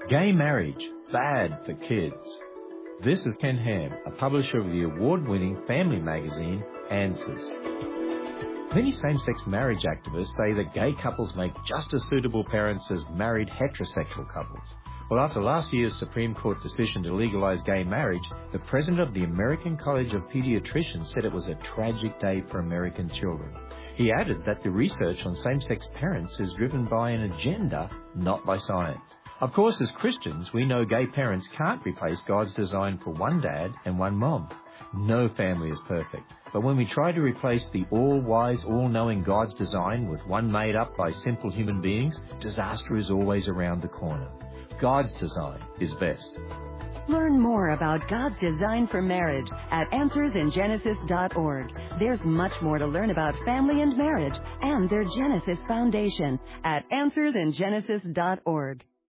Gay marriage, bad for kids. This is Ken Ham, a publisher of the award-winning family magazine, Answers. Many same-sex marriage activists say that gay couples make just as suitable parents as married heterosexual couples. Well, after last year's Supreme Court decision to legalise gay marriage, the president of the American College of Pediatricians said it was a tragic day for American children. He added that the research on same-sex parents is driven by an agenda, not by science. Of course, as Christians, we know gay parents can't replace God's design for one dad and one mom. No family is perfect. But when we try to replace the all-wise, all-knowing God's design with one made up by simple human beings, disaster is always around the corner. God's design is best. Learn more about God's design for marriage at AnswersInGenesis.org. There's much more to learn about family and marriage and their Genesis foundation at AnswersInGenesis.org.